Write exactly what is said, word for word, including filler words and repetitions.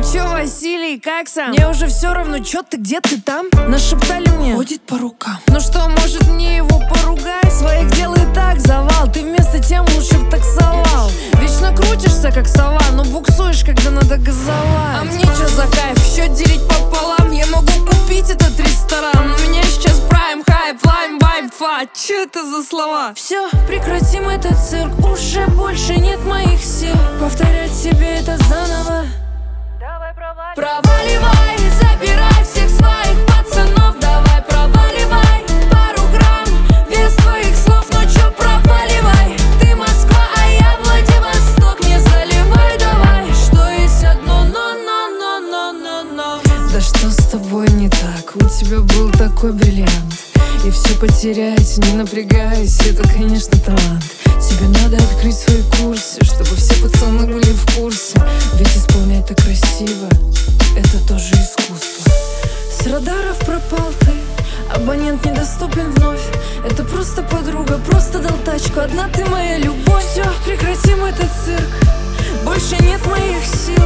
чё, Василий, как сам? Мне уже все равно, чё ты, где ты там? Нашептали мне, ходит по рукам. Ну что, может мне его поругать? Своих дел и так завал, ты вместо тем лучше б таксовал. Вечно крутишься, как сова, но буксуешь, когда надо газовать. А мне чё за кайф, счет делить пополам? Я могу купить этот ресторан, но у меня сейчас прайм, хайп, лайм, вайп, фа. Чё это за слова? Все, прекратим этот цирк, уже больше нет моих сил повторять себе это заново. Давай проваливай, проваливай, забирай всех своих пацанов. Давай проваливай, пару грамм, вес твоих слов, ну чё проваливай. Ты Москва, а я Владивосток, не заливай давай. Что есть одно но-но-но-но-но-но. Да что с тобой не так? У тебя был такой бриллиант, и все потерять, не напрягаясь, это, конечно, талант. Тебе надо открыть свои курсы, чтобы все пацаны были в курсе. Ведь исполнять так красиво — это тоже искусство. С радаров пропал ты, абонент недоступен вновь. Это просто подруга, просто дал тачку, одна ты моя любовь. Все, прекратим этот цирк, больше нет моих сил